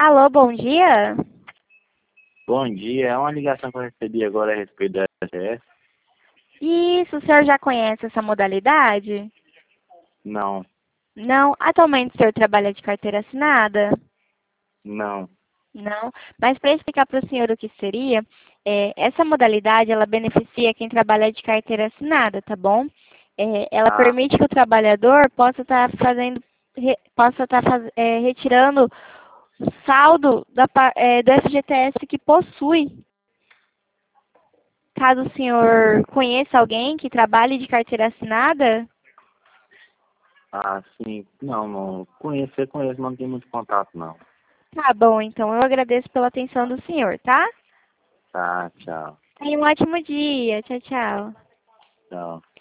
Alô, bom dia? Bom dia, é uma ligação que eu recebi agora a respeito da SGS. Isso, o senhor já conhece essa modalidade? Não, Não? Atualmente o senhor trabalha de carteira assinada? não. Não. Mas para explicar para o senhor o que seria, essa modalidade, ela beneficia quem trabalha de carteira assinada, tá bom? Ela Ah, permite que o trabalhador possa estar retirando o saldo do FGTS que possui. Caso o senhor conheça alguém que trabalhe de carteira assinada, sim. Não conheço, conheço, mas não tenho muito contato, não. tá bom, então eu agradeço pela atenção do senhor, tá? Tá, tchau, Tenha um ótimo dia. Tchau, tchau. tchau.